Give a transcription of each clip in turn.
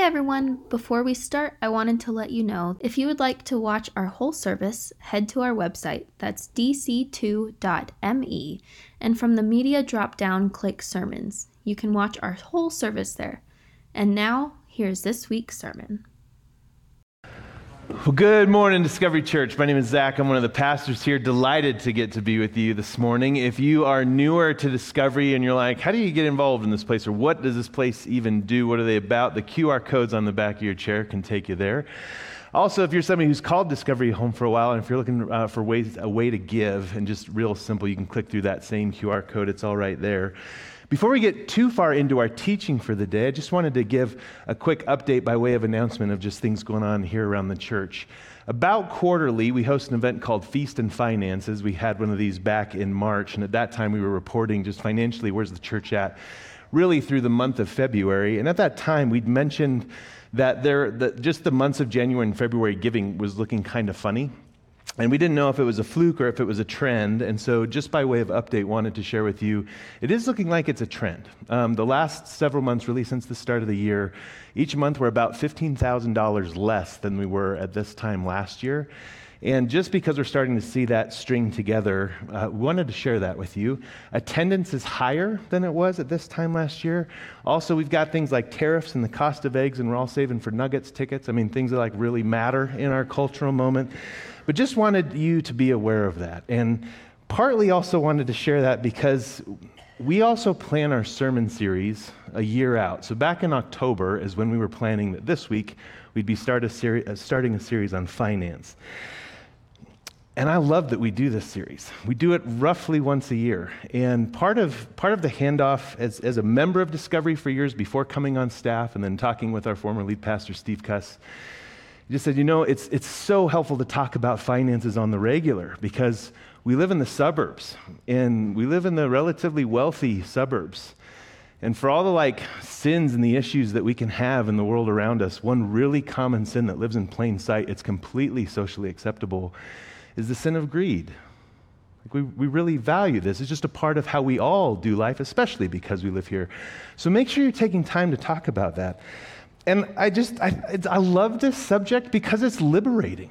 everyone, before we start, I wanted to let you know if you would like to watch our whole service, head to our website, that's dc2.me, and from the media drop-down, click sermons. You can watch our whole service there. And now, here's this week's sermon. Well, good morning, Discovery Church. My name is Zach. I'm one of the pastors here. Delighted to get to be with you this morning. If you are newer to Discovery and you're like, how do you get involved in this place, or what does this place even do? What are they about? The QR codes on the back of your chair can take you there. Also, if you're somebody who's called Discovery home for a while, and if you're looking for a way to give, and just real simple, you can click through that same QR code. It's all right there. Before we get too far into our teaching for the day, I just wanted to give a quick update by way of announcement of just things going on here around the church. About quarterly, we host an event called Feast and Finances. We had one of these back in March, and at that time we were reporting just financially, where's the church at, really through the month of February. And at that time, we'd mentioned that just the months of January and February giving was looking kind of funny. And we didn't know if it was a fluke or if it was a trend. And so just by way of update, wanted to share with you, it is looking like it's a trend. The last several months, really since the start of the year, each month we're about $15,000 less than we were at this time last year. And just because we're starting to see that string together, we wanted to share that with you. Attendance is higher than it was at this time last year. Also, we've got things like tariffs and the cost of eggs, and we're all saving for Nuggets tickets. I mean, things that like really matter in our cultural moment. But just wanted you to be aware of that. And partly also wanted to share that because we also plan our sermon series a year out. So back in October is when we were planning that this week we'd be starting a series on finance. And I love that we do this series. We do it roughly once a year. And part of the handoff as a member of Discovery for years before coming on staff and then talking with our former lead pastor, Steve Cuss, he just said, it's so helpful to talk about finances on the regular because we live in the suburbs and we live in the relatively wealthy suburbs. And for all the sins and the issues that we can have in the world around us, one really common sin that lives in plain sight, it's completely socially acceptable, is the sin of greed. We really value this. It's just a part of how we all do life, especially because we live here. So make sure you're taking time to talk about that. And I love this subject because it's liberating.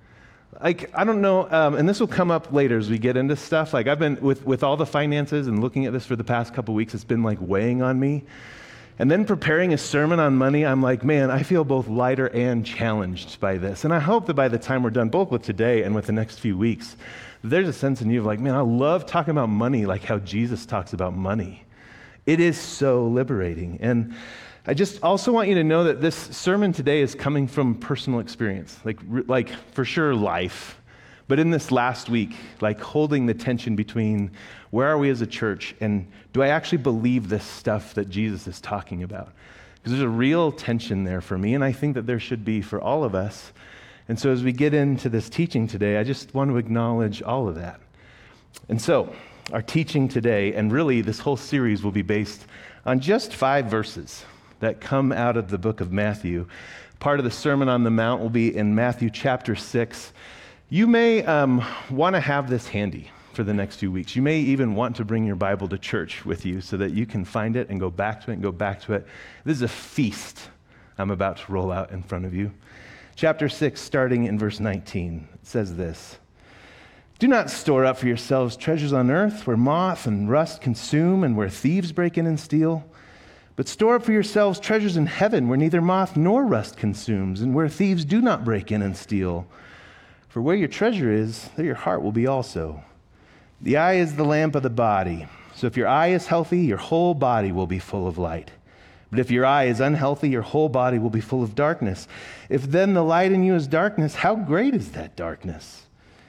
I don't know, and this will come up later as we get into stuff. I've been with all the finances and looking at this for the past couple weeks, it's been weighing on me. And then preparing a sermon on money, I'm like, man, I feel both lighter and challenged by this. And I hope that by the time we're done, both with today and with the next few weeks, there's a sense in you of man, I love talking about money like how Jesus talks about money. It is so liberating. And I just also want you to know that this sermon today is coming from personal experience, like for sure life. But in this last week, holding the tension between where are we as a church and do I actually believe this stuff that Jesus is talking about? Because there's a real tension there for me, and I think that there should be for all of us. And so as we get into this teaching today, I just want to acknowledge all of that. And so our teaching today, and really this whole series, will be based on just 5 verses that come out of the book of Matthew. Part of the Sermon on the Mount will be in Matthew chapter 6. You may want to have this handy for the next few weeks. You may even want to bring your Bible to church with you so that you can find it and go back to it and go back to it. This is a feast I'm about to roll out in front of you. Chapter 6, starting in verse 19, it says this: "Do not store up for yourselves treasures on earth where moth and rust consume and where thieves break in and steal. But store up for yourselves treasures in heaven where neither moth nor rust consumes and where thieves do not break in and steal. For where your treasure is, there your heart will be also. The eye is the lamp of the body. So if your eye is healthy, your whole body will be full of light. But if your eye is unhealthy, your whole body will be full of darkness. If then the light in you is darkness, how great is that darkness?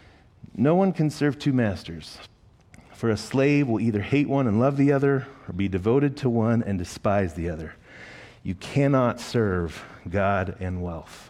No one can serve 2 masters. For a slave will either hate one and love the other, or be devoted to one and despise the other. You cannot serve God and wealth."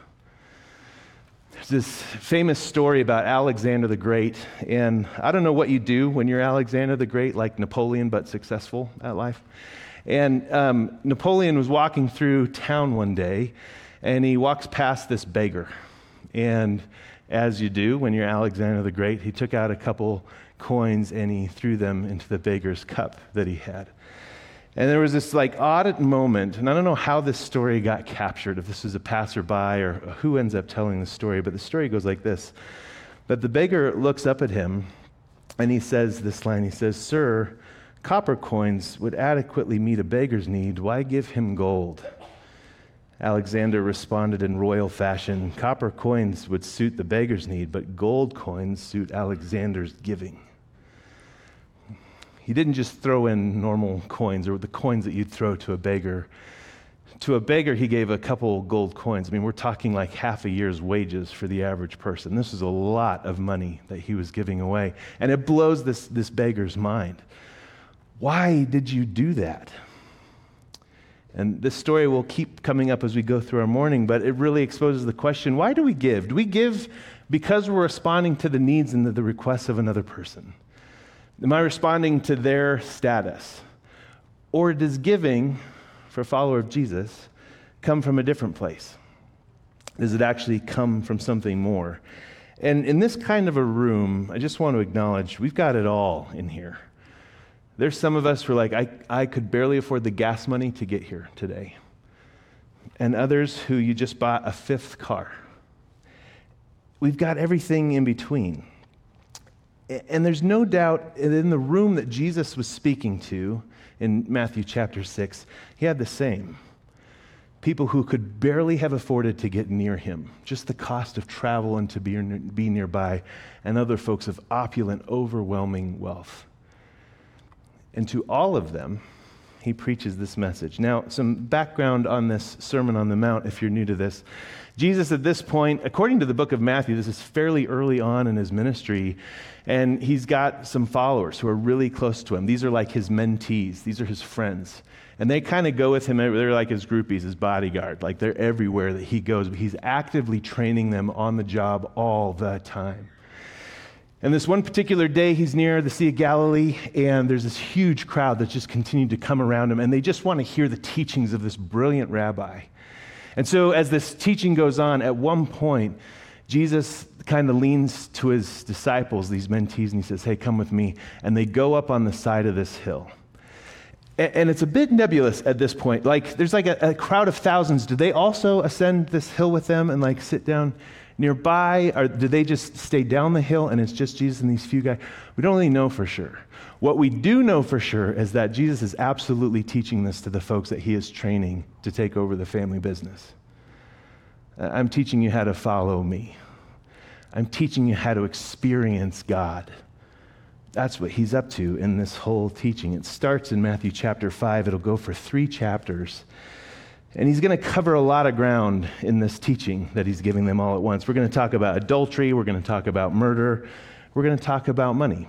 There's this famous story about Alexander the Great, and I don't know what you do when you're Alexander the Great, like Napoleon, but successful at life. And Napoleon was walking through town one day, and he walks past this beggar. And as you do when you're Alexander the Great, he took out a couple coins and he threw them into the beggar's cup that he had. And there was this like odd moment, and I don't know how this story got captured, if this was a passerby or who ends up telling the story, but the story goes like this. But the beggar looks up at him, and he says this line, he says, "Sir, copper coins would adequately meet a beggar's need. Why give him gold?" Alexander responded in royal fashion, "Copper coins would suit the beggar's need, but gold coins suit Alexander's giving." He didn't just throw in normal coins or the coins that you'd throw to a beggar. To a beggar, he gave a couple gold coins. I mean, we're talking like half a year's wages for the average person. This is a lot of money that he was giving away. And it blows this beggar's mind. Why did you do that? And this story will keep coming up as we go through our morning, but it really exposes the question, why do we give? Do we give because we're responding to the needs and the requests of another person? Am I responding to their status? Or does giving, for a follower of Jesus, come from a different place? Does it actually come from something more? And in this kind of a room, I just want to acknowledge we've got it all in here. There's some of us who are like, I could barely afford the gas money to get here today. And others who you just bought a fifth car. We've got everything in between. And there's no doubt in the room that Jesus was speaking to in Matthew chapter 6, he had the same. People who could barely have afforded to get near him, just the cost of travel and to be nearby, and other folks of opulent, overwhelming wealth. And to all of them, he preaches this message. Now, some background on this Sermon on the Mount, if you're new to this. Jesus at this point, according to the book of Matthew, this is fairly early on in his ministry, and he's got some followers who are really close to him. These are like his mentees. These are his friends. And they kind of go with him. They're like his groupies, his bodyguard. Like they're everywhere that he goes. But he's actively training them on the job all the time. And this one particular day, he's near the Sea of Galilee, and there's this huge crowd that's just continued to come around him, and they just want to hear the teachings of this brilliant rabbi. And so as this teaching goes on, at one point, Jesus kind of leans to his disciples, these mentees, and he says, "Hey, come with me." And they go up on the side of this hill. And it's a bit nebulous at this point. Like, there's like a crowd of thousands. Do they also ascend this hill with them and like sit down nearby? Or do they just stay down the hill and it's just Jesus and these few guys? We don't really know for sure. What we do know for sure is that Jesus is absolutely teaching this to the folks that he is training to take over the family business. I'm teaching you how to follow me. I'm teaching you how to experience God. That's what he's up to in this whole teaching. It starts in Matthew chapter 5. It'll go for 3 chapters. And he's going to cover a lot of ground in this teaching that he's giving them all at once. We're going to talk about adultery. We're going to talk about murder. We're going to talk about money.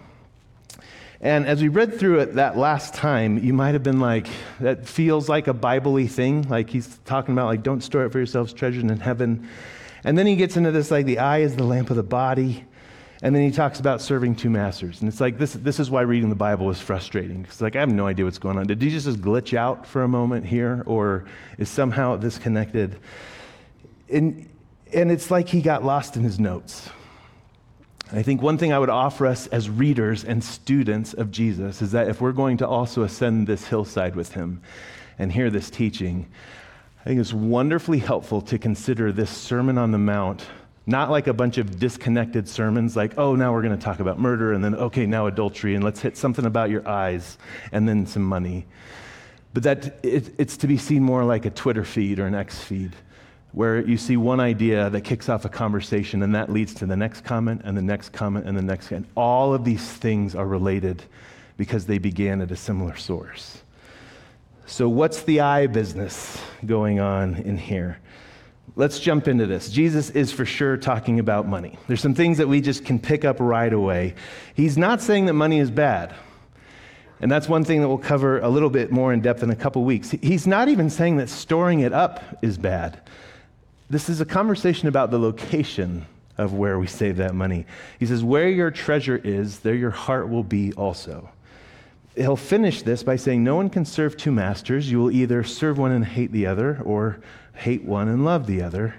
And as we read through it that last time, you might have been like, that feels like a Bible-y thing. Like he's talking about like, don't store it for yourselves treasures in heaven. And then he gets into this like the eye is the lamp of the body. And then he talks about serving 2 masters. And it's like, this is why reading the Bible is frustrating. It's like, I have no idea what's going on. Did Jesus just glitch out for a moment here? Or is somehow this connected? And it's like he got lost in his notes. I think one thing I would offer us as readers and students of Jesus is that if we're going to also ascend this hillside with him and hear this teaching, I think it's wonderfully helpful to consider this Sermon on the Mount not like a bunch of disconnected sermons like, oh, now we're going to talk about murder, and then, okay, now adultery, and let's hit something about your eyes, and then some money. But that it's to be seen more like a Twitter feed or an X feed, where you see one idea that kicks off a conversation, and that leads to the next comment, and the next comment, and the next. And all of these things are related because they began at a similar source. So what's the eye business going on in here? Let's jump into this. Jesus is for sure talking about money. There's some things that we just can pick up right away. He's not saying that money is bad. And that's one thing that we'll cover a little bit more in depth in a couple weeks. He's not even saying that storing it up is bad. This is a conversation about the location of where we save that money. He says, where your treasure is, there your heart will be also. He'll finish this by saying, no one can serve 2 masters. You will either serve one and hate the other, or hate one and love the other.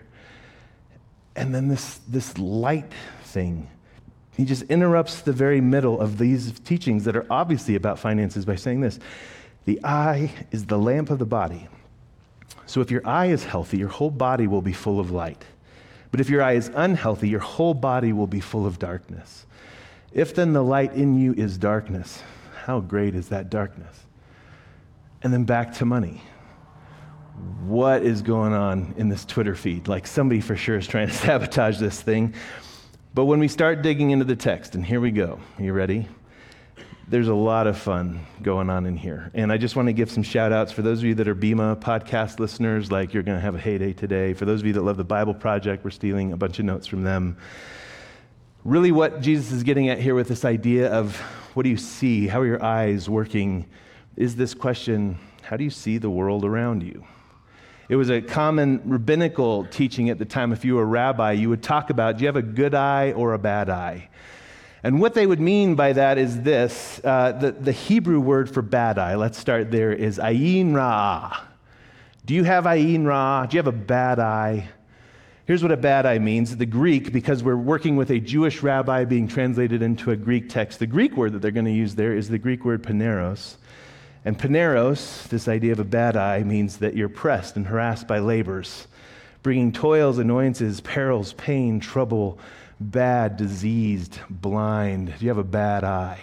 And then this light thing, he just interrupts the very middle of these teachings that are obviously about finances by saying this. The eye is the lamp of the body. So if your eye is healthy, your whole body will be full of light. But if your eye is unhealthy, your whole body will be full of darkness. If then the light in you is darkness, how great is that darkness? And then back to money. What is going on in this Twitter feed? Like somebody for sure is trying to sabotage this thing. But when we start digging into the text, and here we go. Are you ready? There's a lot of fun going on in here. And I just want to give some shout outs for those of you that are Bema podcast listeners, like you're going to have a heyday today. For those of you that love the Bible Project, we're stealing a bunch of notes from them. Really what Jesus is getting at here with this idea of what do you see? How are your eyes working? Is this question, how do you see the world around you? It was a common rabbinical teaching at the time. If you were a rabbi, you would talk about, do you have a good eye or a bad eye? And what they would mean by that is this. The Hebrew word for bad eye, let's start there, is ayin ra'ah. Do you have ayin ra'ah? Do you have a bad eye? Here's what a bad eye means. The Greek, because we're working with a Jewish rabbi being translated into a Greek text, the Greek word that they're going to use there is the Greek word paneros. And paneros, this idea of a bad eye, means that you're pressed and harassed by labors, bringing toils, annoyances, perils, pain, trouble, bad, diseased, blind. Do you have a bad eye?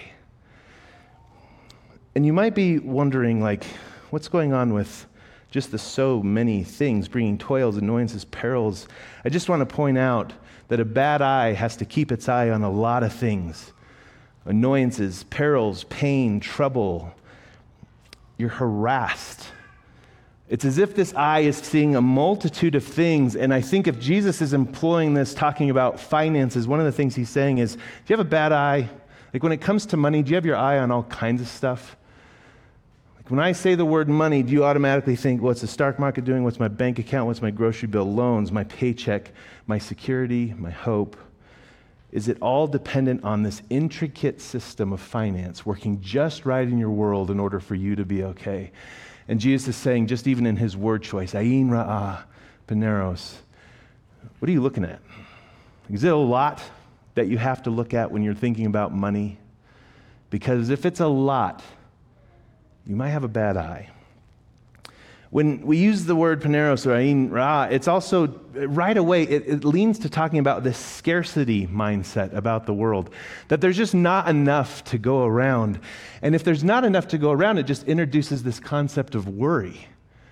And you might be wondering, like, what's going on with just the so many things, bringing toils, annoyances, perils? I just want to point out that a bad eye has to keep its eye on a lot of things. Annoyances, perils, pain, trouble. You're harassed. It's as if this eye is seeing a multitude of things, and I think if Jesus is employing this, talking about finances, one of the things he's saying is, do you have a bad eye? Like when it comes to money, do you have your eye on all kinds of stuff? Like when I say the word money, do you automatically think, what's the stock market doing? What's my bank account? What's my grocery bill, loans, my paycheck, my security, my hope? Is it all dependent on this intricate system of finance working just right in your world in order for you to be okay? And Jesus is saying, just even in his word choice, ayin ra'ah, paneros, what are you looking at? Is it a lot that you have to look at when you're thinking about money? Because if it's a lot, you might have a bad eye. When we use the word paneros or ayin ra'ah, it's also, right away, it leans to talking about this scarcity mindset about the world, that there's just not enough to go around. And if there's not enough to go around, it just introduces this concept of worry.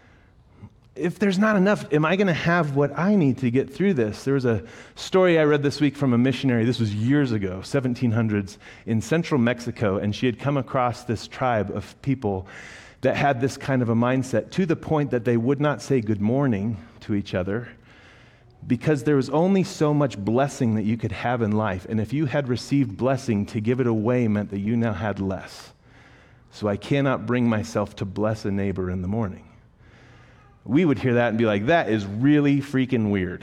If there's not enough, am I going to have what I need to get through this? There was a story I read this week from a missionary. This was years ago, 1700s, in central Mexico, and she had come across this tribe of people that had this kind of a mindset to the point that they would not say good morning to each other because there was only so much blessing that you could have in life. And if you had received blessing, to give it away meant that you now had less. So I cannot bring myself to bless a neighbor in the morning. We would hear that and be like, that is really freaking weird.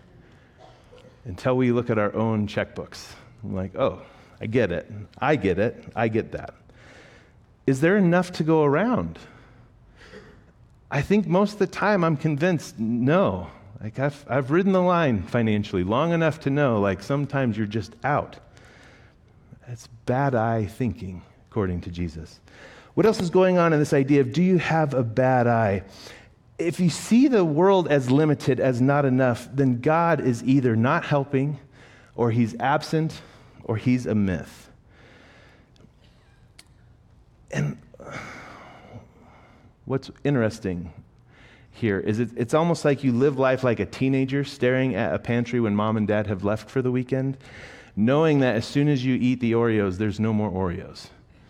Until we look at our own checkbooks. I'm like, oh, I get it. I get that. Is there enough to go around? I think most of the time I'm convinced no. Like I've ridden the line financially long enough to know like sometimes you're just out. That's bad eye thinking, according to Jesus. What else is going on in this idea of do you have a bad eye? If you see the world as limited, as not enough, then God is either not helping or he's absent or he's a myth. And what's interesting here is it's almost like you live life like a teenager staring at a pantry when mom and dad have left for the weekend, knowing that as soon as you eat the Oreos, there's no more Oreos.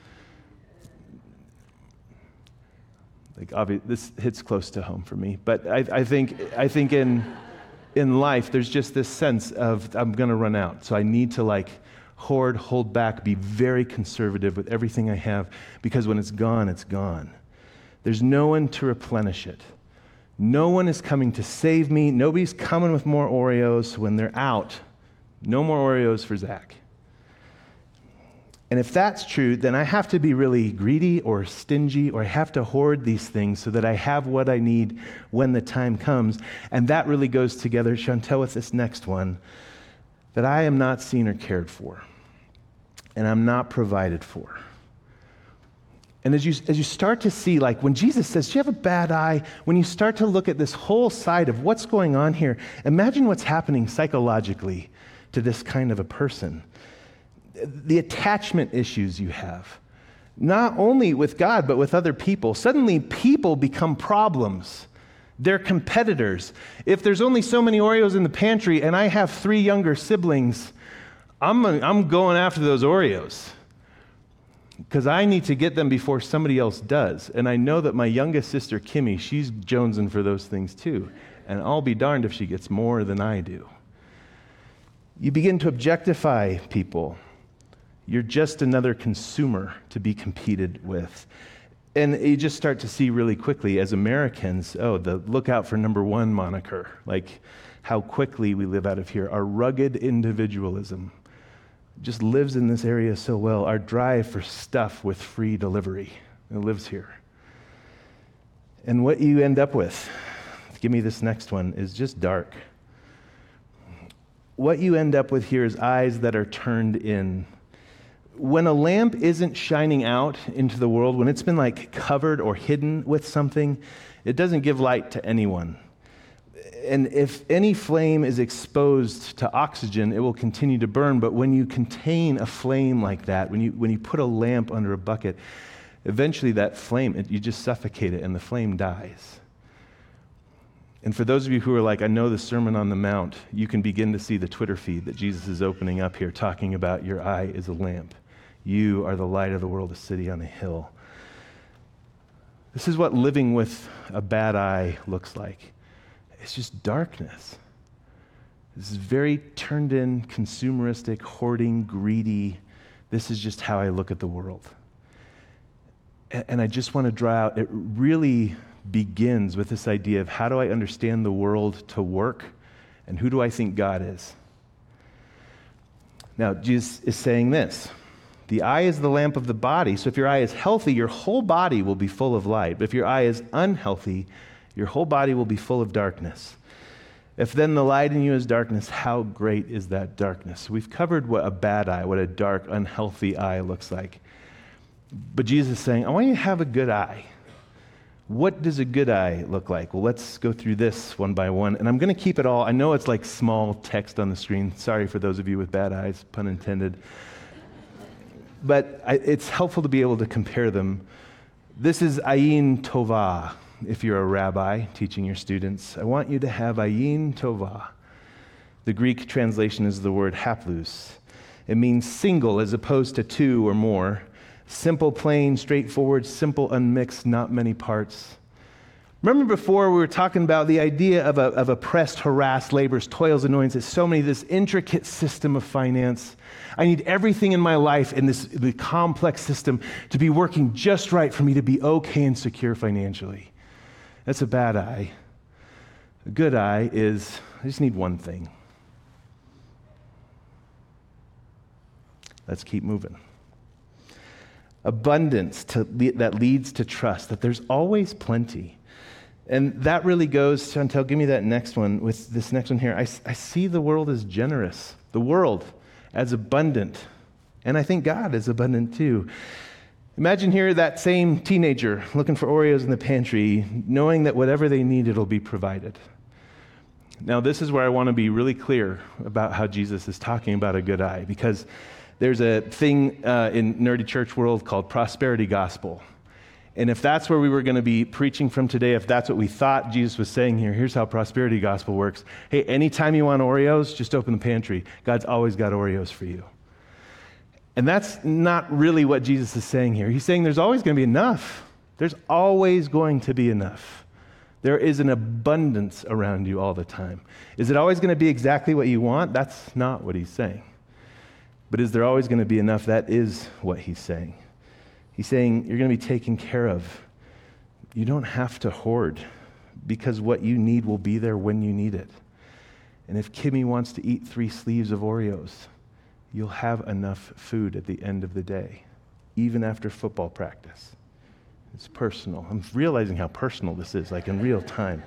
Like this hits close to home for me, but I think in life there's just this sense of I'm going to run out, so I need to like hoard, hold back, be very conservative with everything I have, because when it's gone, it's gone. There's no one to replenish it. No one is coming to save me. Nobody's coming with more Oreos. When they're out, no more Oreos for Zach. And if that's true, then I have to be really greedy or stingy, or I have to hoard these things so that I have what I need when the time comes. And that really goes together, Chantel, with this next one, that I am not seen or cared for, and I'm not provided for. And as you start to see, like when Jesus says, do you have a bad eye? When you start to look at this whole side of what's going on here, imagine what's happening psychologically to this kind of a person. The attachment issues you have, not only with God, but with other people. Suddenly, people become problems. They're competitors. If there's only so many Oreos in the pantry and I have 3 younger siblings, I'm going after those Oreos because I need to get them before somebody else does. And I know that my youngest sister, Kimmy, she's jonesing for those things too. And I'll be darned if she gets more than I do. You begin to objectify people. You're just another consumer to be competed with. And you just start to see really quickly as Americans, the look out for number 1 moniker, like how quickly we live out of here. Our rugged individualism just lives in this area so well. Our drive for stuff with free delivery, it lives here. And what you end up with, give me this next one, is just dark. What you end up with here is eyes that are turned in. When a lamp isn't shining out into the world, when it's been like covered or hidden with something, it doesn't give light to anyone. And if any flame is exposed to oxygen, it will continue to burn. But when you contain a flame like that, when you put a lamp under a bucket, eventually that flame, you just suffocate it and the flame dies. And for those of you who are like, I know the Sermon on the Mount, you can begin to see the Twitter feed that Jesus is opening up here, talking about your eye is a lamp. You are the light of the world, a city on a hill. This is what living with a bad eye looks like. It's just darkness. This is very turned in, consumeristic, hoarding, greedy. This is just how I look at the world. And I just want to draw out, it really begins with this idea of how do I understand the world to work and who do I think God is? Now, Jesus is saying this. The eye is the lamp of the body. So if your eye is healthy, your whole body will be full of light. But if your eye is unhealthy, your whole body will be full of darkness. If then the light in you is darkness, how great is that darkness? We've covered what a bad eye, what a dark, unhealthy eye looks like. But Jesus is saying, I want you to have a good eye. What does a good eye look like? Well, let's go through this one by one. And I'm going to keep it all. I know it's like small text on the screen. Sorry for those of you with bad eyes, pun intended. But it's helpful to be able to compare them. This is Ayin Tovah. If you're a rabbi teaching your students, I want you to have Ayin Tovah. The Greek translation is the word haplous. It means single as opposed to 2 or more. Simple, plain, straightforward, simple, unmixed, not many parts. Remember before we were talking about the idea of oppressed, harassed, labors, toils, annoyances, so many, this intricate system of finance. I need everything in my life in the complex system to be working just right for me to be okay and secure financially. That's a bad eye. A good eye is, I just need one thing. Let's keep moving. Abundance that leads to trust, that there's always plenty. And that really goes, Chantel, give me that next one, with this next one here. I see the world as generous, the world as abundant, and I think God is abundant too. Imagine here that same teenager looking for Oreos in the pantry, knowing that whatever they need, it'll be provided. Now, this is where I want to be really clear about how Jesus is talking about a good eye, because there's a thing in nerdy church world called prosperity gospel. And if that's where we were going to be preaching from today, if that's what we thought Jesus was saying here, here's how prosperity gospel works. Hey, anytime you want Oreos, just open the pantry. God's always got Oreos for you. And that's not really what Jesus is saying here. He's saying there's always going to be enough. There's always going to be enough. There is an abundance around you all the time. Is it always going to be exactly what you want? That's not what he's saying. But is there always going to be enough? That is what he's saying. He's saying you're going to be taken care of. You don't have to hoard because what you need will be there when you need it. And if Kimmy wants to eat 3 sleeves of Oreos, you'll have enough food at the end of the day, even after football practice. It's personal. I'm realizing how personal this is, like in real time.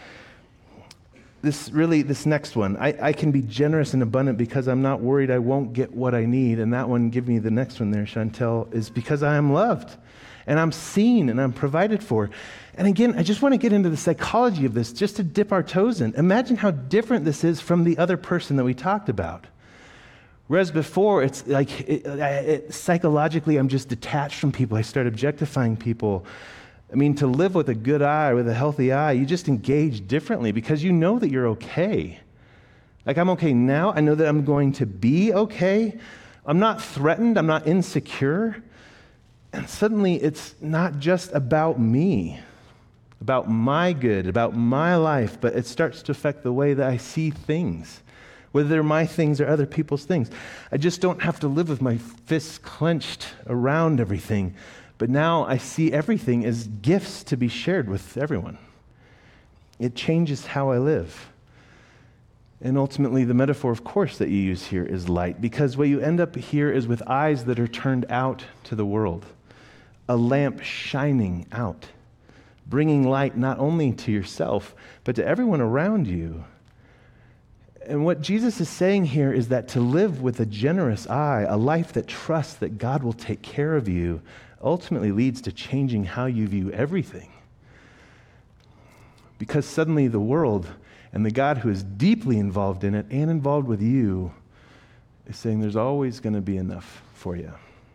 This next one, I can be generous and abundant because I'm not worried I won't get what I need. And that one, give me the next one there, Chantel, is because I am loved. and I'm seen and I'm provided for. And again, I just want to get into the psychology of this just to dip our toes in. Imagine how different this is from the other person that we talked about. Whereas before, it's like psychologically, I'm just detached from people. I start objectifying people. I mean, to live with a good eye, with a healthy eye, you just engage differently because you know that you're okay. Like, I'm okay now. I know that I'm going to be okay. I'm not threatened. I'm not insecure. And suddenly, it's not just about me, about my good, about my life, but it starts to affect the way that I see things, whether they're my things or other people's things. I just don't have to live with my fists clenched around everything. But now I see everything as gifts to be shared with everyone. It changes how I live. And ultimately, the metaphor, of course, that you use here is light, because what you end up here is with eyes that are turned out to the world, a lamp shining out, bringing light not only to yourself, but to everyone around you. And what Jesus is saying here is that to live with a generous eye, a life that trusts that God will take care of you, ultimately leads to changing how you view everything. Because suddenly the world and the God who is deeply involved in it and involved with you is saying there's always going to be enough for you.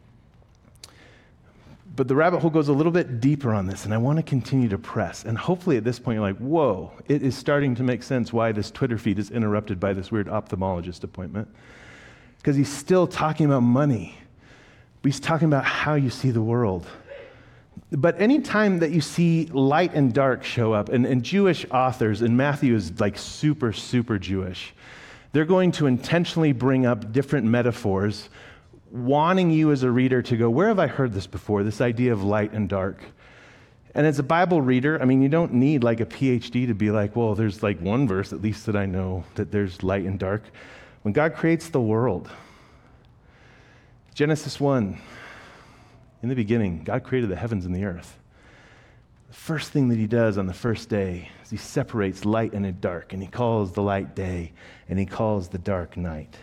But the rabbit hole goes a little bit deeper on this, and I want to continue to press. And hopefully at this point you're like, whoa, it is starting to make sense why this Twitter feed is interrupted by this weird ophthalmologist appointment. Because he's still talking about money. But he's talking about how you see the world. But any time that you see light and dark show up, and Jewish authors, and Matthew is like super, super Jewish, they're going to intentionally bring up different metaphors, wanting you as a reader to go, where have I heard this before, this idea of light and dark? And as a Bible reader, I mean, you don't need like a PhD to be like, well, there's like one verse at least that I know that there's light and dark. When God creates the world, Genesis 1, in the beginning, God created the heavens and the earth. The first thing that he does on the first day is he separates light and dark, and he calls the light day, and he calls the dark night.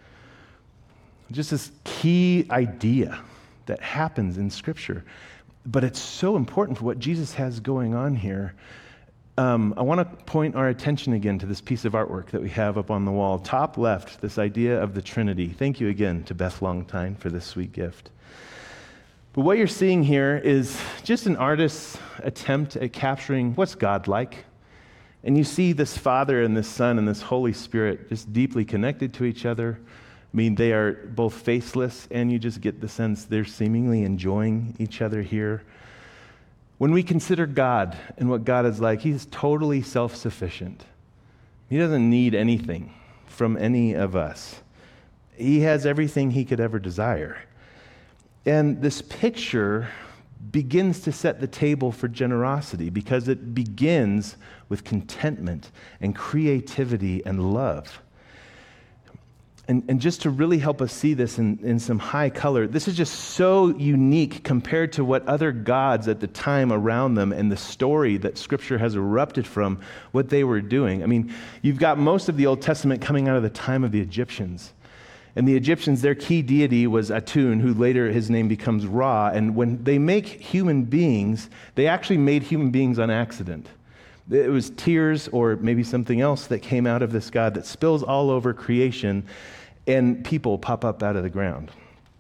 Just this key idea that happens in Scripture. But it's so important for what Jesus has going on here. I want to point our attention again to this piece of artwork that we have up on the wall. Top left, this idea of the Trinity. Thank you again to Beth Longtine for this sweet gift. But what you're seeing here is just an artist's attempt at capturing what's God like. And you see this Father and this Son and this Holy Spirit just deeply connected to each other. I mean, they are both faceless, and you just get the sense they're seemingly enjoying each other here. When we consider God and what God is like, he's totally self-sufficient. He doesn't need anything from any of us. He has everything he could ever desire. And this picture begins to set the table for generosity because it begins with contentment and creativity and love. And just to really help us see this in some high color, this is just so unique compared to what other gods at the time around them and the story that Scripture has erupted from, what they were doing. I mean, you've got most of the Old Testament coming out of the time of the Egyptians. And the Egyptians, their key deity was Atun, who later his name becomes Ra. And when they make human beings, they actually made human beings on accident. It was tears or maybe something else that came out of this God that spills all over creation, and people pop up out of the ground.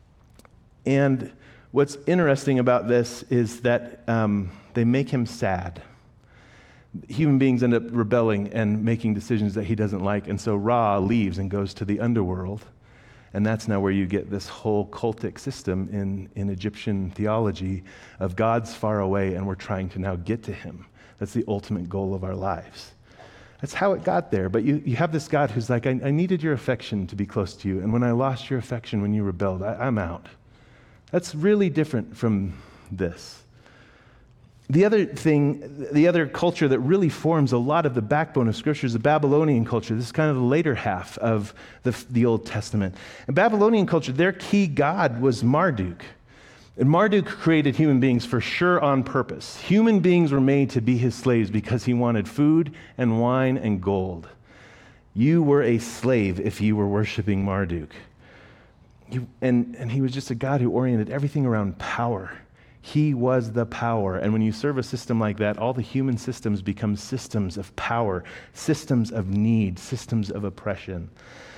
And what's interesting about this is that they make him sad. Human beings end up rebelling and making decisions that he doesn't like, and so Ra leaves and goes to the underworld. And that's now where you get this whole cultic system in Egyptian theology of God's far away, and we're trying to now get to him. That's the ultimate goal of our lives. That's how it got there. But you have this God who's like, I needed your affection to be close to you. And when I lost your affection, when you rebelled, I'm out. That's really different from this. The other culture that really forms a lot of the backbone of Scripture is the Babylonian culture. This is kind of the later half of the Old Testament. In Babylonian culture, their key god was Marduk. And Marduk created human beings for sure on purpose. Human beings were made to be his slaves because he wanted food and wine and gold. You were a slave if you were worshiping Marduk. And he was just a god who oriented everything around power. He was the power. And when you serve a system like that, all the human systems become systems of power, systems of need, systems of oppression.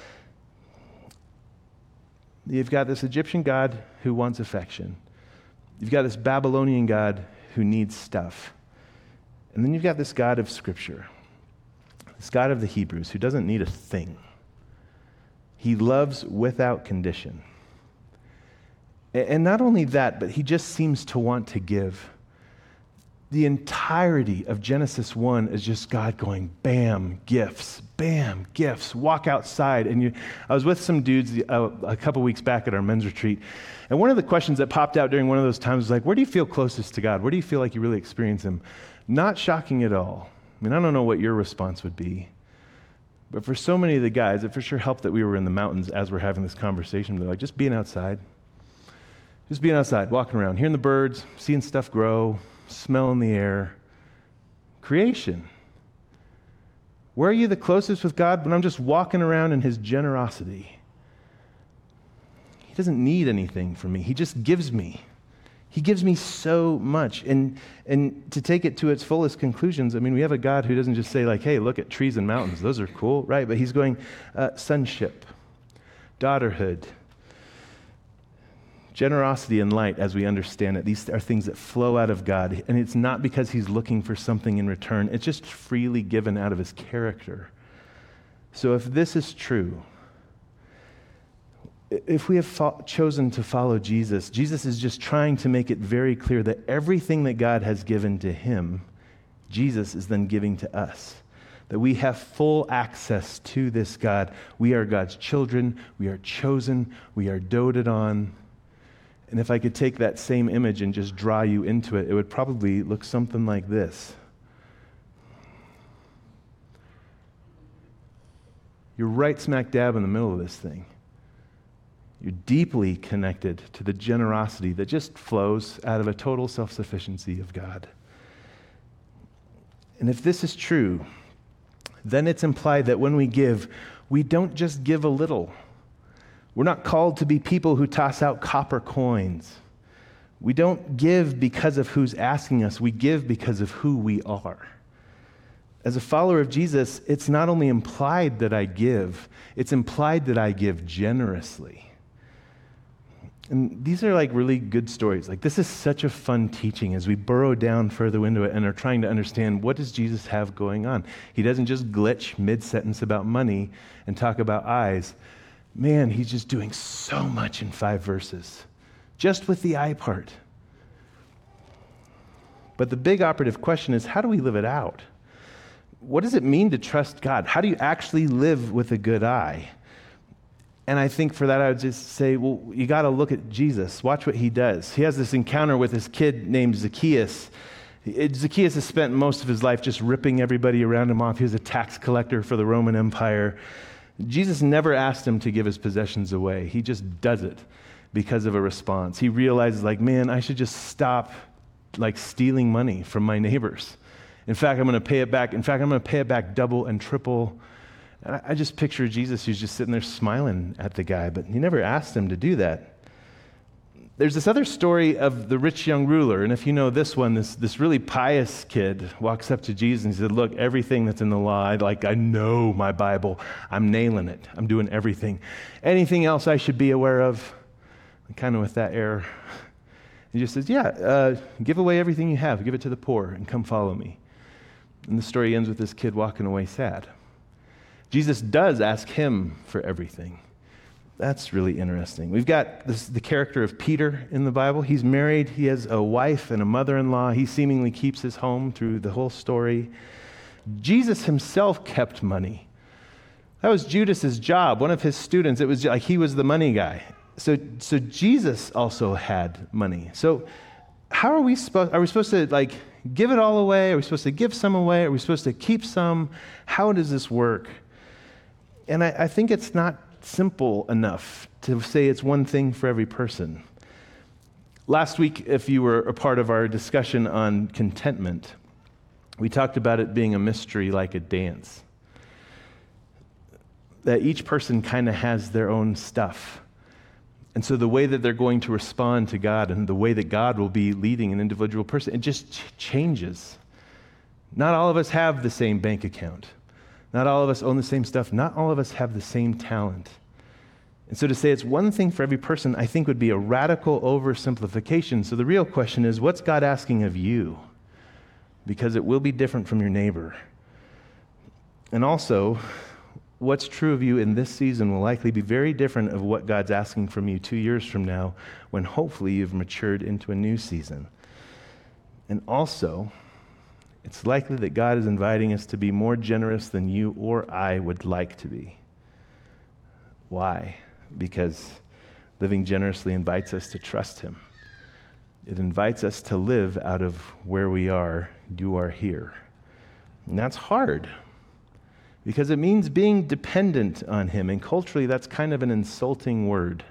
You've got this Egyptian God who wants affection. You've got this Babylonian God who needs stuff. And then you've got this God of Scripture, this God of the Hebrews who doesn't need a thing. He loves without condition. And not only that, but he just seems to want to give. The entirety of Genesis 1 is just God going, bam, gifts, walk outside. And I was with some dudes a couple weeks back at our men's retreat, and one of the questions that popped out during one of those times was like, where do you feel closest to God? Where do you feel like you really experience him? Not shocking at all. I mean, I don't know what your response would be, but for so many of the guys, it for sure helped that we were in the mountains as we're having this conversation. They're like, just being outside, walking around, hearing the birds, seeing stuff grow, smelling the air. Creation. Where are you the closest with God? When I'm just walking around in his generosity. He doesn't need anything from me. He just gives me. He gives me so much. And to take it to its fullest conclusions, I mean, we have a God who doesn't just say like, hey, look at trees and mountains. Those are cool, right? But he's going sonship, daughterhood, generosity and light as we understand it. These are things that flow out of God. And it's not because he's looking for something in return. It's just freely given out of his character. So if this is true, if we have chosen to follow Jesus, Jesus is just trying to make it very clear that everything that God has given to him, Jesus is then giving to us. That we have full access to this God. We are God's children. We are chosen. We are doted on. And if I could take that same image and just draw you into it, it would probably look something like this. You're right smack dab in the middle of this thing. You're deeply connected to the generosity that just flows out of a total self-sufficiency of God. And if this is true, then it's implied that when we give, we don't just give a little. We're not called to be people who toss out copper coins. We don't give because of who's asking us. We give because of who we are. As a follower of Jesus, it's not only implied that I give, it's implied that I give generously. And these are like really good stories. Like this is such a fun teaching as we burrow down further into it and are trying to understand what does Jesus have going on. He doesn't just glitch mid-sentence about money and talk about eyes. Man, he's just doing so much in 5 verses, just with the eye part. But the big operative question is, how do we live it out? What does it mean to trust God? How do you actually live with a good eye? And I think for that, I would just say, well, you got to look at Jesus. Watch what he does. He has this encounter with this kid named Zacchaeus. Zacchaeus has spent most of his life just ripping everybody around him off. He was a tax collector for the Roman Empire. Jesus never asked him to give his possessions away. He just does it because of a response. He realizes, like, man, I should just stop, like, stealing money from my neighbors. In fact, I'm going to pay it back. In fact, I'm going to pay it back double and triple. And I just picture Jesus who's just sitting there smiling at the guy, but he never asked him to do that. There's this other story of the rich young ruler, and if you know this one, this really pious kid walks up to Jesus and he said, look, everything that's in the law, I know my Bible. I'm nailing it. I'm doing everything. Anything else I should be aware of? And kind of with that air. He just says, give away everything you have. Give it to the poor and come follow me. And the story ends with this kid walking away sad. Jesus does ask him for everything. That's really interesting. We've got the character of Peter in the Bible. He's married. He has a wife and a mother-in-law. He seemingly keeps his home through the whole story. Jesus himself kept money. That was Judas's job. One of his students, it was like he was the money guy. So Jesus also had money. So how are we supposed to like give it all away? Are we supposed to give some away? Are we supposed to keep some? How does this work? And I think it's not simple enough to say it's one thing for every person. Last week, if you were a part of our discussion on contentment, we talked about it being a mystery like a dance. That each person kind of has their own stuff. And so the way that they're going to respond to God and the way that God will be leading an individual person, it just changes. Not all of us have the same bank account. Not all of us own the same stuff. Not all of us have the same talent. And so to say it's one thing for every person, I think would be a radical oversimplification. So the real question is, what's God asking of you? Because it will be different from your neighbor. And also, what's true of you in this season will likely be very different of what God's asking from you 2 years from now, when hopefully you've matured into a new season. And also, it's likely that God is inviting us to be more generous than you or I would like to be. Why? Because living generously invites us to trust Him. It invites us to live out of where we are, you are here. And that's hard, because it means being dependent on Him, and culturally that's kind of an insulting word.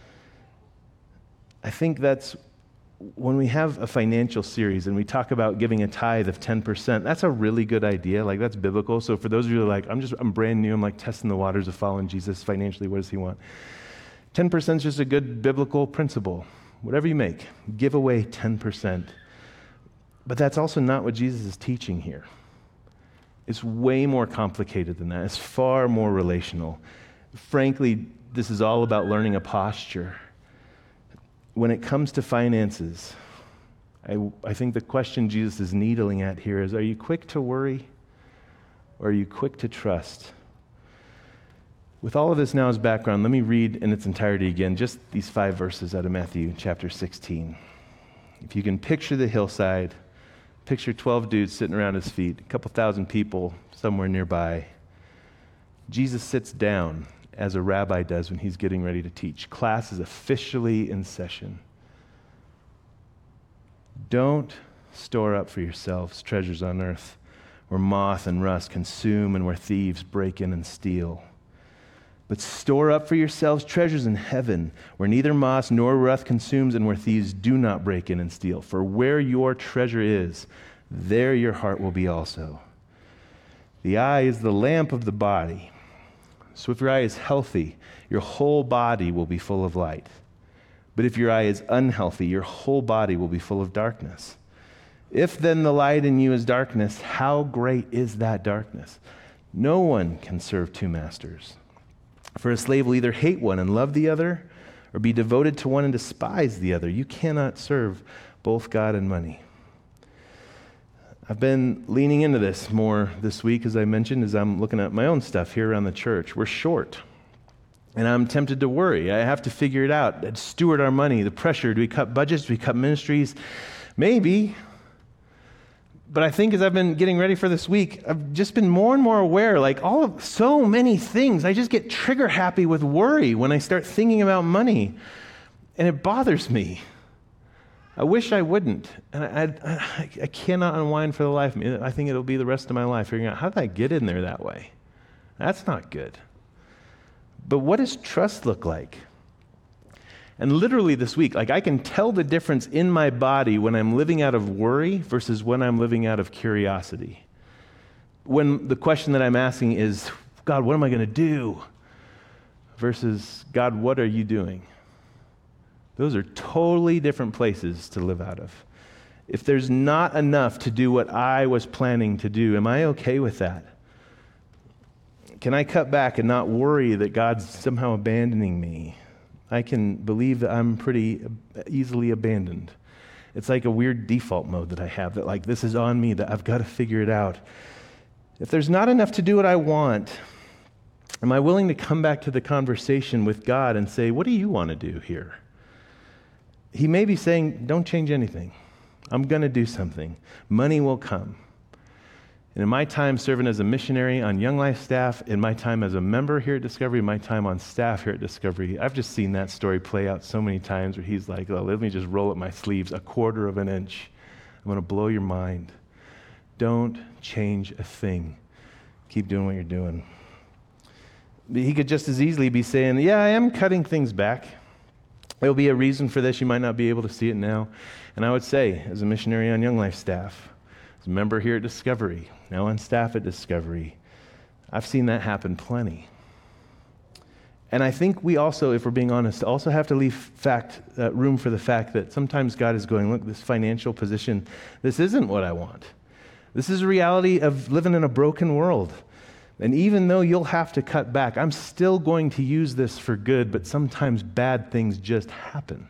I think that's when we have a financial series and we talk about giving a tithe of 10%, that's a really good idea. Like, that's biblical. So for those of you who are like, I'm brand new, I'm like testing the waters of following Jesus financially, what does He want? 10% is just a good biblical principle. Whatever you make, give away 10%. But that's also not what Jesus is teaching here. It's way more complicated than that. It's far more relational. Frankly, this is all about learning a posture. When it comes to finances, I think the question Jesus is needling at here is, are you quick to worry or are you quick to trust? With all of this now as background, let me read in its entirety again, just these 5 verses out of Matthew chapter 16. If you can picture the hillside, picture 12 dudes sitting around His feet, a couple thousand people somewhere nearby. Jesus sits down as a rabbi does when he's getting ready to teach. Class is officially in session. Don't store up for yourselves treasures on earth where moth and rust consume and where thieves break in and steal. But store up for yourselves treasures in heaven where neither moth nor rust consumes and where thieves do not break in and steal. For where your treasure is, there your heart will be also. The eye is the lamp of the body. So if your eye is healthy, your whole body will be full of light. But if your eye is unhealthy, your whole body will be full of darkness. If then the light in you is darkness, how great is that darkness? No one can serve 2 masters. For a slave will either hate one and love the other, or be devoted to one and despise the other. You cannot serve both God and money. I've been leaning into this more this week, as I mentioned, as I'm looking at my own stuff here around the church. We're short, and I'm tempted to worry. I have to figure it out, steward our money, the pressure. Do we cut budgets? Do we cut ministries? Maybe. But I think as I've been getting ready for this week, I've just been more and more aware, so many things. I just get trigger happy with worry when I start thinking about money, and it bothers me. I wish I wouldn't, and I cannot unwind for the life of me. I think it'll be the rest of my life figuring out, how did I get in there that way? That's not good. But what does trust look like? And literally this week, I can tell the difference in my body when I'm living out of worry versus when I'm living out of curiosity. When the question that I'm asking is, God, what am I going to do? Versus, God, what are you doing? Those are totally different places to live out of. If there's not enough to do what I was planning to do, am I okay with that? Can I cut back and not worry that God's somehow abandoning me? I can believe that I'm pretty easily abandoned. It's like a weird default mode that I have, that this is on me, that I've got to figure it out. If there's not enough to do what I want, am I willing to come back to the conversation with God and say, what do you want to do here? He may be saying, don't change anything. I'm going to do something. Money will come. And in my time serving as a missionary on Young Life staff, in my time as a member here at Discovery, my time on staff here at Discovery, I've just seen that story play out so many times where He's like, let me just roll up my sleeves 1/4 of an inch. I'm going to blow your mind. Don't change a thing. Keep doing what you're doing. He could just as easily be saying, yeah, I am cutting things back. There'll be a reason for this. You might not be able to see it now. And I would say, as a missionary on Young Life staff, as a member here at Discovery, now on staff at Discovery, I've seen that happen plenty. And I think we also, if we're being honest, also have to leave room for the fact that sometimes God is going, look, this financial position, this isn't what I want. This is a reality of living in a broken world. And even though you'll have to cut back, I'm still going to use this for good, but sometimes bad things just happen.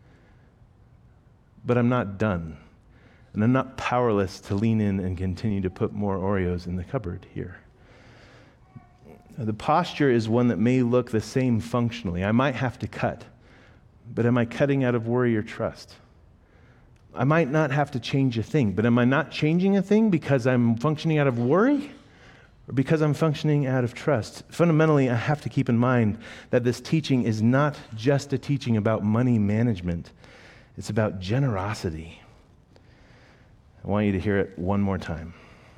But I'm not done. And I'm not powerless to lean in and continue to put more Oreos in the cupboard here. The posture is one that may look the same functionally. I might have to cut, but am I cutting out of worry or trust? I might not have to change a thing, but am I not changing a thing because I'm functioning out of worry or because I'm functioning out of trust? Fundamentally, I have to keep in mind that this teaching is not just a teaching about money management. It's about generosity. I want you to hear it one more time.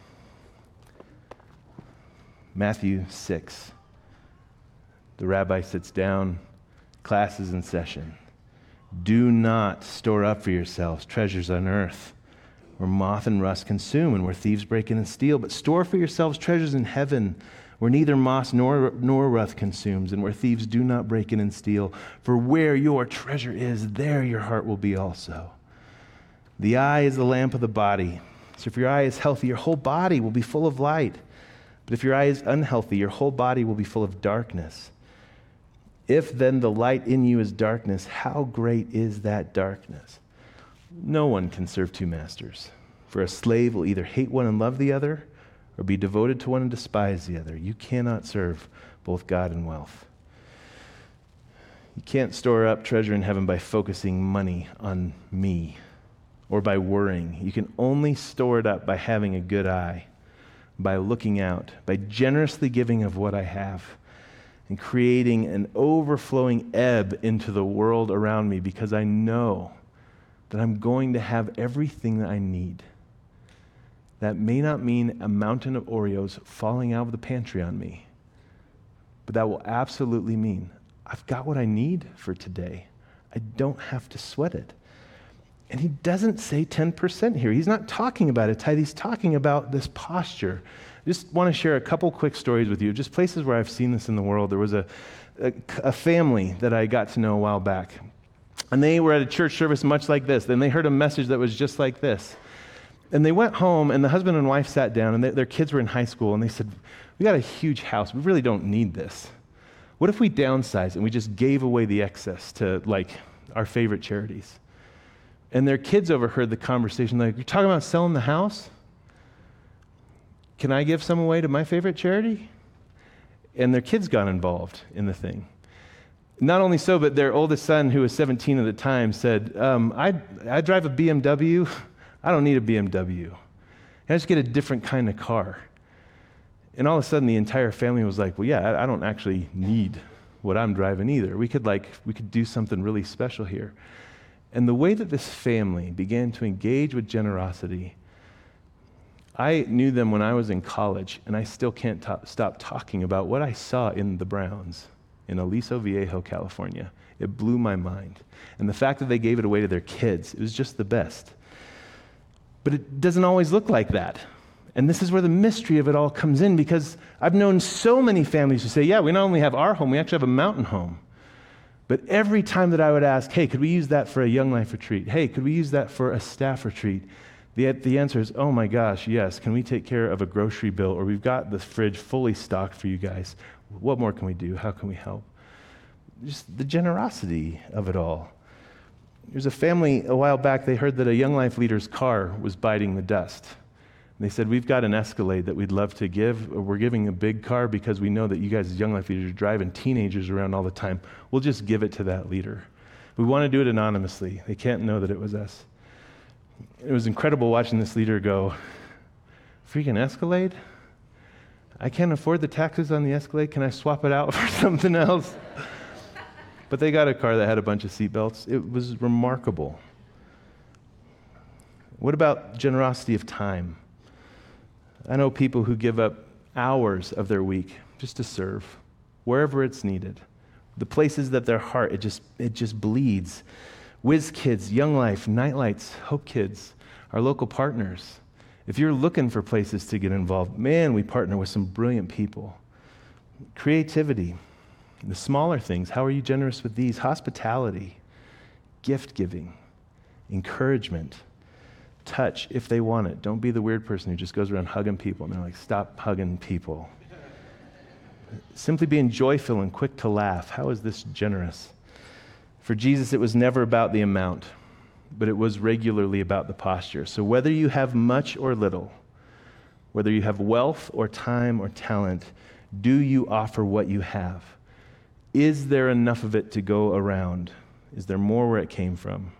Matthew 6. The rabbi sits down, class is in session. Do not store up for yourselves treasures on earth, where moth and rust consume and where thieves break in and steal, but store for yourselves treasures in heaven, where neither moth nor rust consumes and where thieves do not break in and steal. For where your treasure is, there your heart will be also. The eye is the lamp of the body. So if your eye is healthy, your whole body will be full of light. But if your eye is unhealthy, your whole body will be full of darkness. If then the light in you is darkness, how great is that darkness? No one can serve two masters. For a slave will either hate one and love the other, or be devoted to one and despise the other. You cannot serve both God and wealth. You can't store up treasure in heaven by focusing money on me or by worrying. You can only store it up by having a good eye, by looking out, by generously giving of what I have, and creating an overflowing ebb into the world around me because I know that I'm going to have everything that I need. That may not mean a mountain of Oreos falling out of the pantry on me, but that will absolutely mean I've got what I need for today. I don't have to sweat it. And he doesn't say 10% here. He's not talking about a tithe. He's talking about this posture. I just want to share a couple quick stories with you, just places where I've seen this in the world. There was a family that I got to know a while back, and they were at a church service much like this. Then they heard a message that was just like this. And they went home, and the husband and wife sat down, and their kids were in high school, and they said, we got a huge house. We really don't need this. What if we downsized and we just gave away the excess to, like, our favorite charities? And their kids overheard the conversation, like, you're talking about selling the house? Can I give some away to my favorite charity? And their kids got involved in the thing. Not only so, but their oldest son, who was 17 at the time, said, I drive a BMW. I don't need a BMW. I just get a different kind of car. And all of a sudden, the entire family was like, well, yeah, I don't actually need what I'm driving either. We could do something really special here. And the way that this family began to engage with generosity, I knew them when I was in college, and I still can't stop talking about what I saw in the Browns in Aliso Viejo, California. It blew my mind. And the fact that they gave it away to their kids, it was just the best. But it doesn't always look like that. And this is where the mystery of it all comes in, because I've known so many families who say, yeah, we not only have our home, we actually have a mountain home. But every time that I would ask, hey, could we use that for a Young Life retreat? Hey, could we use that for a staff retreat? The answer is, oh my gosh, yes. Can we take care of a grocery bill? Or we've got the fridge fully stocked for you guys. What more can we do? How can we help? Just the generosity of it all. There's a family a while back, they heard that a Young Life leader's car was biting the dust. And they said, we've got an Escalade that we'd love to give. We're giving a big car because we know that you guys as Young Life leaders are driving teenagers around all the time. We'll just give it to that leader. We want to do it anonymously. They can't know that it was us. It was incredible watching this leader go, freaking Escalade? I can't afford the taxes on the Escalade. Can I swap it out for something else? But they got a car that had a bunch of seatbelts. It was remarkable. What about generosity of time? I know people who give up hours of their week just to serve, wherever it's needed. The places that their heart, it just bleeds. Whiz Kids, Young Life, Nightlights, Hope Kids, our local partners. If you're looking for places to get involved, man, we partner with some brilliant people. Creativity. The smaller things, how are you generous with these? Hospitality, gift giving, encouragement, touch if they want it. Don't be the weird person who just goes around hugging people and they're like, stop hugging people. Simply being joyful and quick to laugh. How is this generous? For Jesus, it was never about the amount, but it was regularly about the posture. So whether you have much or little, whether you have wealth or time or talent, do you offer what you have? Is there enough of it to go around? Is there more where it came from?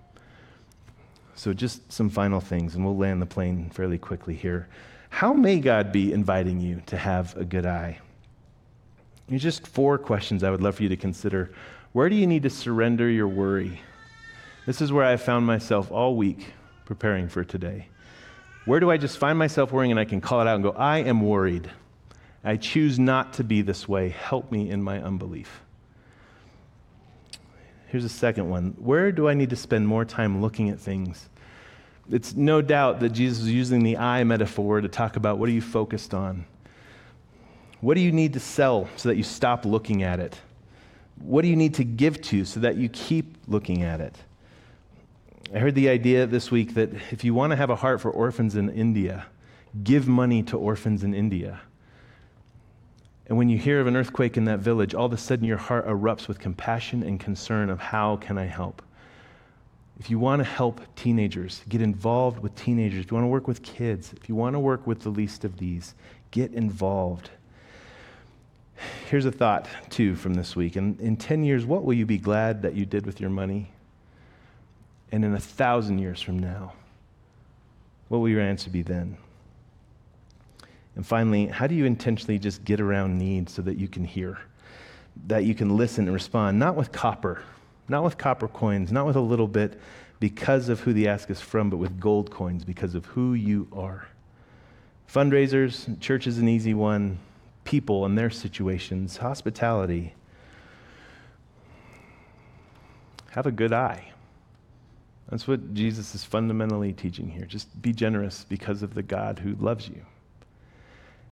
So just some final things, and we'll land the plane fairly quickly here. How may God be inviting you to have a good eye? Here's just 4 questions I would love for you to consider. Where do you need to surrender your worry? This is where I found myself all week preparing for today. Where do I just find myself worrying and I can call it out and go, I am worried. I choose not to be this way. Help me in my unbelief. Here's a second one. Where do I need to spend more time looking at things? It's no doubt that Jesus was using the eye metaphor to talk about what are you focused on? What do you need to sell so that you stop looking at it? What do you need to give to so that you keep looking at it? I heard the idea this week that if you want to have a heart for orphans in India, give money to orphans in India. And when you hear of an earthquake in that village, all of a sudden your heart erupts with compassion and concern of how can I help? If you want to help teenagers, get involved with teenagers. If you want to work with kids, if you want to work with the least of these, get involved. Here's a thought, too, from this week. In 10 years, what will you be glad that you did with your money? And in 1,000 years from now, what will your answer be then? And finally, how do you intentionally just get around needs so that you can hear, that you can listen and respond, not with copper coins, not with a little bit because of who the ask is from, but with gold coins because of who you are. Fundraisers, church is an easy one. People and their situations, hospitality. Have a good eye. That's what Jesus is fundamentally teaching here. Just be generous because of the God who loves you.